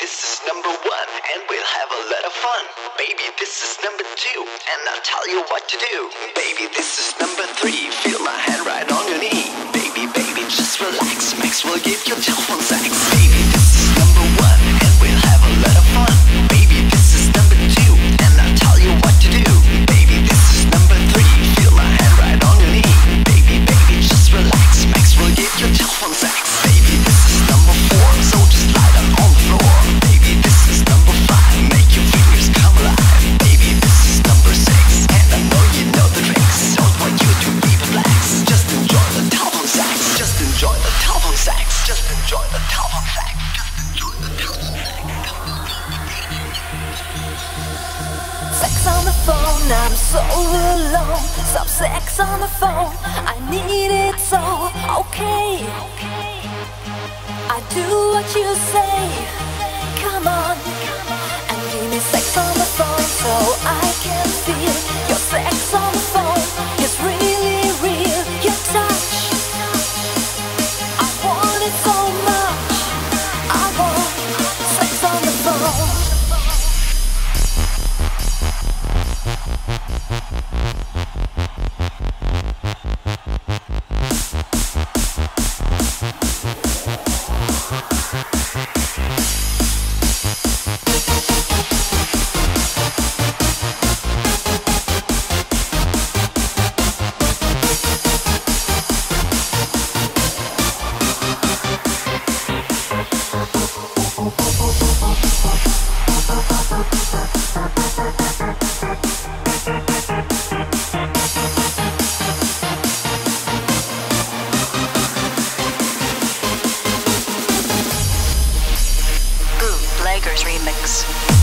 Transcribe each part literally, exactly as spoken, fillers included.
this is number one, and we'll have a lot of fun. Baby, this is number two, and I'll tell you what to do. Baby, this is number three, feel my hand right on your knee. Baby, baby, just relax, Max will give you telephone sex. Baby, this is number one, and we'll have a lot of fun. Baby, this is number two, and I'll tell you what to do. Baby, this is number three, feel my hand right on your knee. Baby, baby, just relax, Max will give you telephone sex. Baby, this is number four, so just lie down on the floor. Baby, this is number five, make your fingers come alive. Baby, this is number six, and I know you know the tricks. Don't want you to be relaxed, just enjoy the telephone sex. Just enjoy the telephone sex. Just enjoy the telephone sex. Just enjoy the telephone sex. Sex on the phone, I'm so alone. Some sex on the phone, I need it so. Okay, I do what you say. Come on, and give me sex on the phone so I can feel your sex on the phone. It's really real, your touch. I want it so much. I want sex on the phone. Bootleggers Remix.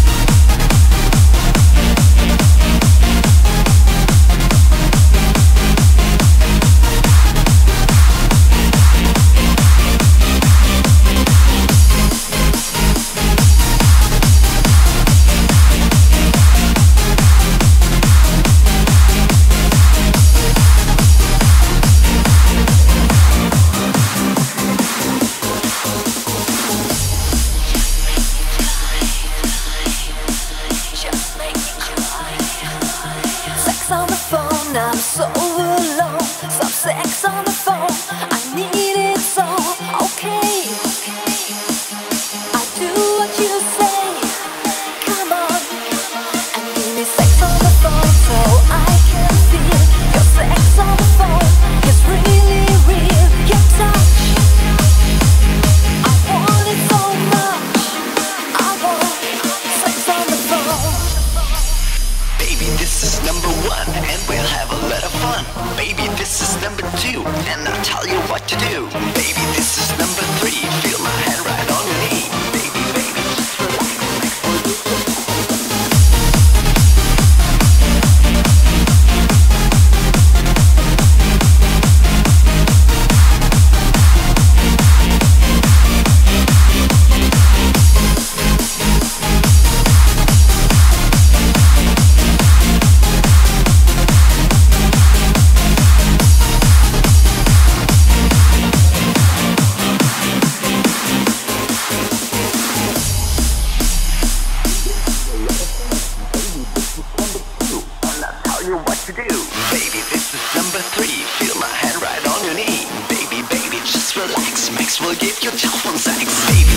Sex on the phone, I'm so alone. Some sex on the phone, I need it so. Okay, I do what you say. Come on, and give me sex on the phone so I can feel your sex on the phone. It's really real, your touch. I want it so much. I want sex on the phone. Baby, this is number one, and we'll have a lot of fun. Baby, this is number two, and I'll tell you what to do. Baby, this is number three, feel my hand right on your knee. Baby, baby, just relax. What to do. Baby, this is number three, feel my hand right on your knee. Baby, baby, just relax, Max will give you telephone sex. Baby,